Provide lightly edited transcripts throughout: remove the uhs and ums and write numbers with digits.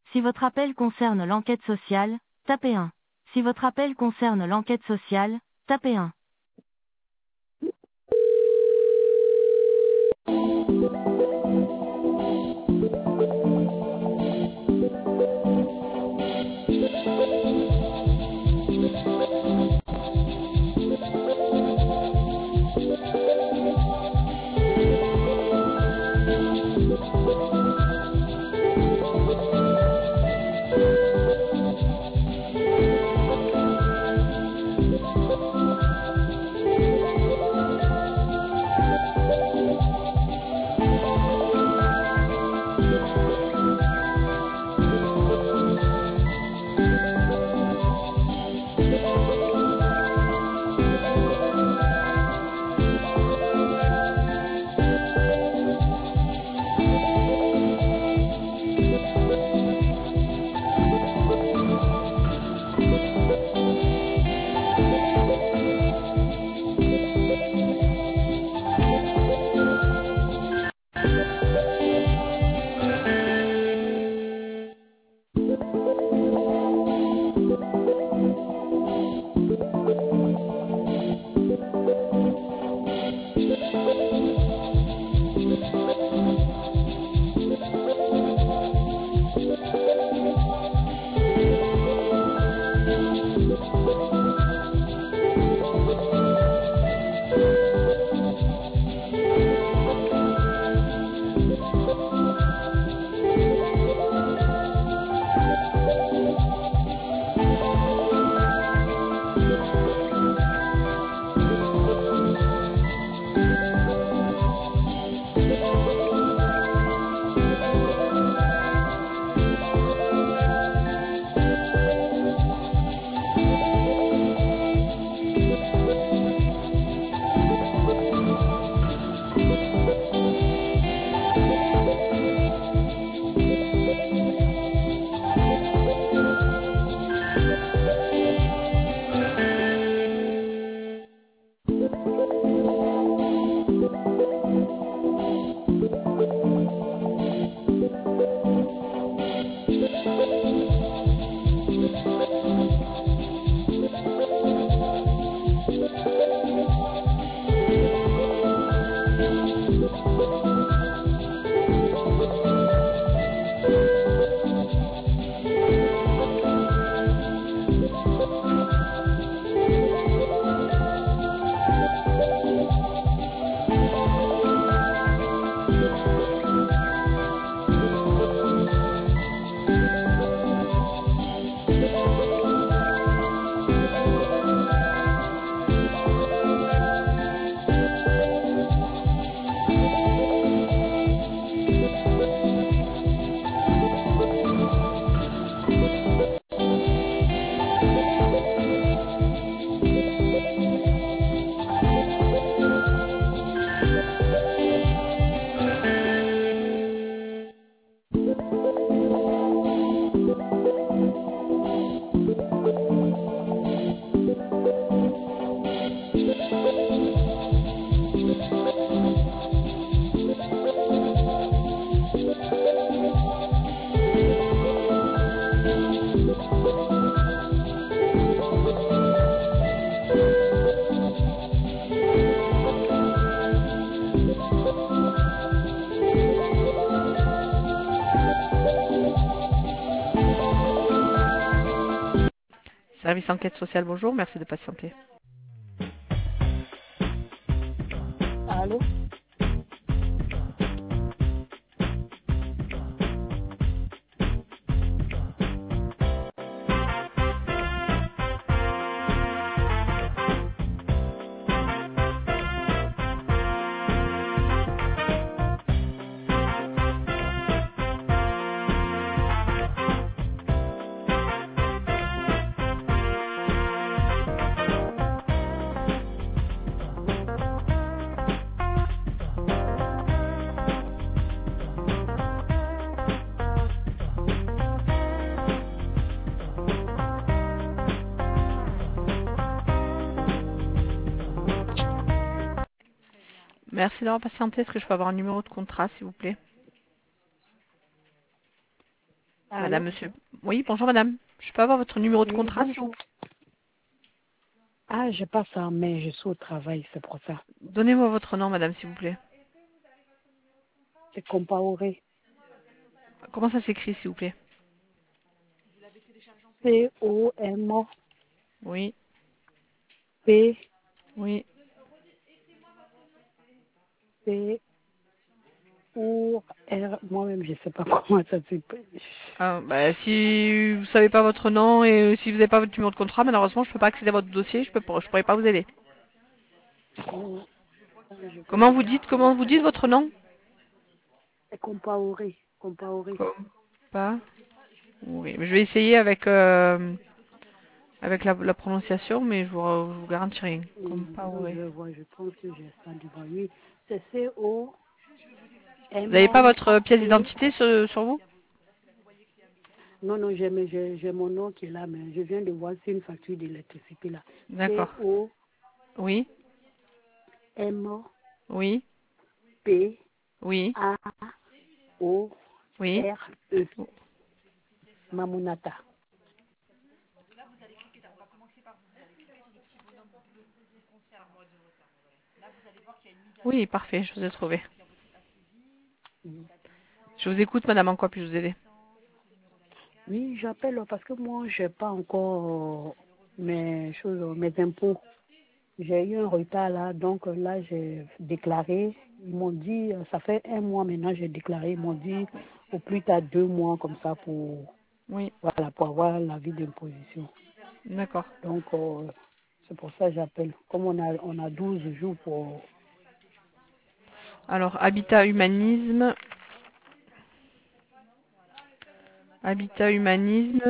Si votre appel concerne l'enquête sociale, tapez 1. Si votre appel concerne l'enquête sociale, tapez 1. Service enquête sociale, bonjour, merci de patienter. Allô? Merci d'avoir patienté. Est-ce que je peux avoir un numéro de contrat, s'il vous plaît? Madame, Allô? monsieur. Oui, bonjour madame. Je peux avoir votre numéro de Oui, contrat, s'il vous bonjour. plaît? Ah, je passe en mai, je suis au travail, c'est pour ça. Donnez-moi votre nom, madame, s'il vous plaît. C'est Compaoré. Comment ça s'écrit, s'il vous plaît? Oui, oui. C-O-M-O-P-P-O-R. Moi-même, je ne sais pas comment ça s'appelle. Ah, bah, si vous savez pas votre nom et si vous n'avez pas votre numéro de contrat, malheureusement, je peux pas accéder à votre dossier, je pourrais pas vous aider. Je vais Comment vous vous dire. dites, comment vous dites votre nom? C'est Compaoré. Compaoré. Pas. Oui, mais je vais essayer avec la prononciation, mais je vous garantis rien. Comme pas, Non, oui. je vois, je pense que j'ai ça devant lui. C'est Vous n'avez pas votre pièce C-O-M-O-P. d'identité sur vous? Non, non, j'ai mon nom qui est là, mais je viens de voir, c'est une facture d'électricité là. D'accord. Oui, C-O-M-O-P-A-O-R-E. oui, oui, oui. Mamunata. Oui, parfait, je vous ai trouvé. Mhm. Je vous écoute, madame, en quoi puis-je vous aider? Oui, j'appelle parce que moi, je n'ai pas encore mes choses, mes impôts. J'ai eu un retard là, donc là, j'ai déclaré. Ils m'ont dit, ça fait un mois maintenant, j'ai déclaré. Ils m'ont dit au plus tard 2 mois comme ça Oui, voilà, pour avoir l'avis d'imposition. d'accord. Donc, c'est pour ça que j'appelle. Comme on a 12 jours pour... Alors, Habitat Humanisme,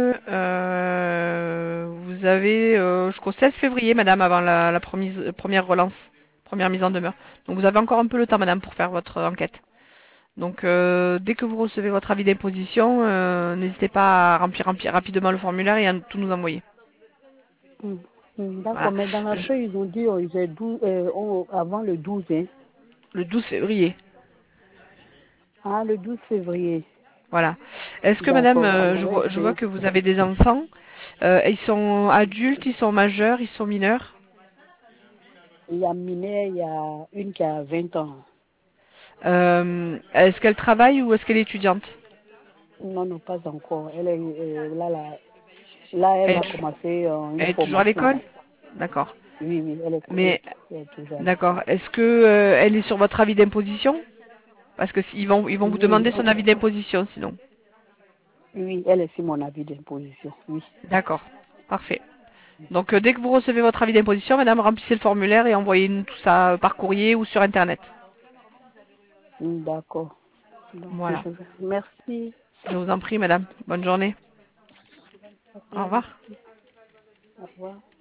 vous avez jusqu'au 16 février, madame, avant la première relance, première mise en demeure. Donc vous avez encore un peu le temps, madame, pour faire votre enquête. Donc dès que vous recevez votre avis d'imposition, n'hésitez pas à remplir rapidement le formulaire et à tout nous envoyer. D'accord, Voilà. mais dans la Je- feuille, ils ont dit avant le 12, hein. le 12 février. Ah, le 12 février. Voilà. Est-ce que madame, D'accord, on je va vois, je vois essayer. que vous avez des enfants. Ils sont adultes, ils sont majeurs, ils sont mineurs. Il y a Minet, il y a une qui a 20 ans. Est-ce qu'elle travaille ou est-ce qu'elle est étudiante? Non, non, pas encore. Elle est là, elle Elle, va est commencer une elle est toujours à formation. l'école? D'accord. Oui, oui, Mais, elle est toujours à l'école. d'accord. Est-ce que elle est sur votre avis d'imposition? Parce que ils vont vous Oui, demander son avis d'imposition sinon. oui, elle est sur mon avis d'imposition. Oui. D'accord. Parfait. Donc dès que vous recevez votre avis d'imposition, madame, remplissez le formulaire et envoyez-nous tout ça par courrier ou sur internet. D'accord. Donc, Voilà. merci. Je vous en prie, madame. Bonne journée. Au Merci. revoir. Au revoir.